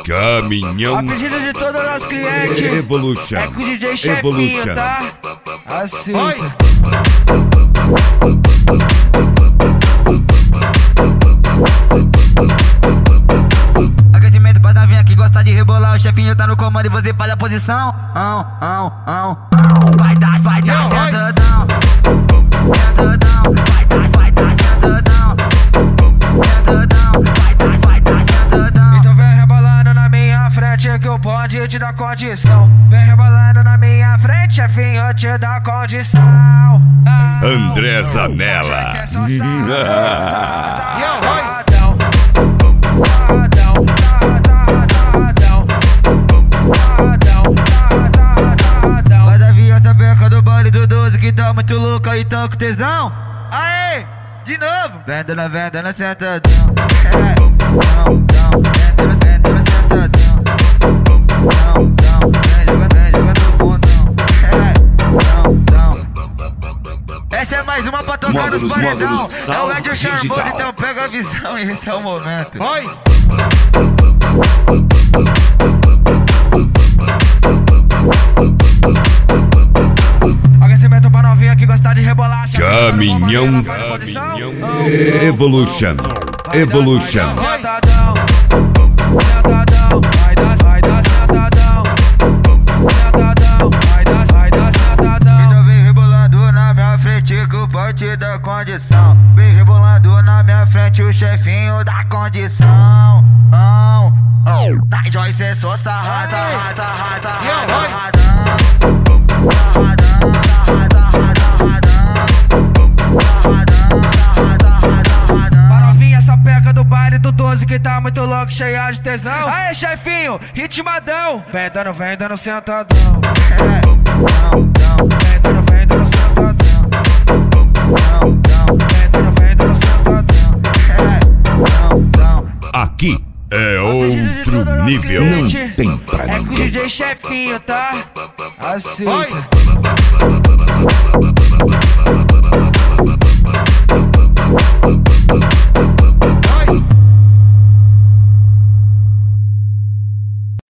Caminhão. A pedido de todos os clientes. Evolution. É com o DJ Chefinho, tá? Assim. Aquecimento pra novinha que gosta de rebolar. O chefinho tá no comando e você faz a posição. Vai dar sentadão. Sentadão. Vai dar sentadão. Sentadão. Vai dar sentadão. Então vem rebolando na minha frente que o bonde te dá condição. Vem rebolando na minha frente, chefinho, te dá condição. André Zanella. Vai da viança peca do baile do 12 que tá muito louca e tá com tesão. Aê, de novo. Vendendo sentadão. Vendendo sentadão. Vem jogando bundão. Essa é mais uma pra tocar nos paredão. É o Ed Charmoso, então pega a visão e esse é o momento. Oi! Aquecimento pra novinha que gosta de rebolar. Caminhão. Evolution. Evolution. Sentadão, sentadão, vai dar sentadão. Sentadão, vai dar sentadão. Então vem rebolando na minha frente que o pote dá condição. Vem rebolando na minha frente o chefinho dá condição. Da Joyce é só sarrada. Pra novinha essa peca do baile do 12 que tá muito louco, cheia de tesão. Aê, chefinho, ritmadão. Vem dando sentadão. Vem dando sentadão. Vem dando sentadão. Aqui é outro nível. Não tem pra É com o ninguém. DJ Chefinho, tá? Assim.